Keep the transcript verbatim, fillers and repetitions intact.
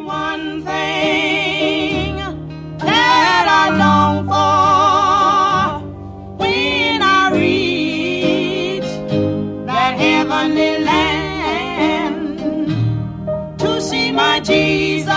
one thing that I long for when I reach that heavenly land, to see my Jesus